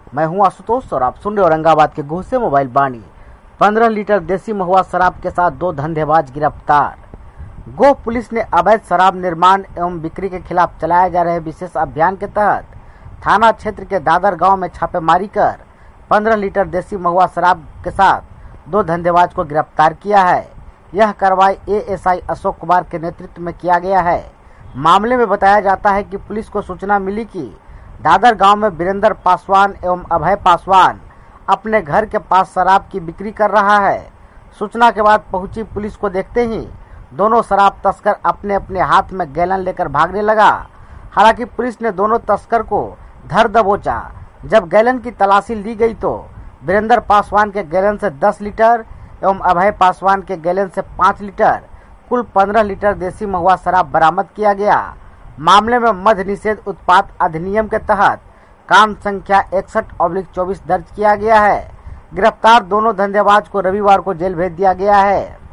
मैं हूं आशुतोष और आप सुन रहे औरंगाबाद के गोह से मोबाइल बानी। 15 लीटर देसी महुआ शराब के साथ 2 धंधेबाज गिरफ्तार। गोह पुलिस ने अवैध शराब निर्माण एवं बिक्री के खिलाफ चलाए जा रहे विशेष अभियान के तहत थाना क्षेत्र के दादर गांव में छापेमारी कर 15 लीटर देसी महुआ शराब के साथ 2 धंधेबाज को गिरफ्तार किया है। यह कार्रवाई एएसआई अशोक कुमार के नेतृत्व में किया गया है। मामले में बताया जाता है कि पुलिस को सूचना मिली कि दादर गांव में वीरेंद्र पासवान एवं अभय पासवान अपने घर के पास शराब की बिक्री कर रहा है। सूचना के बाद पहुंची पुलिस को देखते ही दोनों शराब तस्कर अपने अपने हाथ में गैलन लेकर भागने लगा। हालांकि पुलिस ने दोनों तस्कर को धर दबोचा। जब गैलन की तलाशी ली गई तो वीरेंद्र पासवान के गैलन से 10 लीटर एवं अभय पासवान के गैलन से 5 लीटर कुल 15 लीटर देसी महुआ शराब बरामद किया गया। मामले में मद्य निषेध उत्पाद अधिनियम के तहत कांड संख्या 61/24 दर्ज किया गया है। गिरफ्तार दोनों धंधेबाज को रविवार को जेल भेज दिया गया है।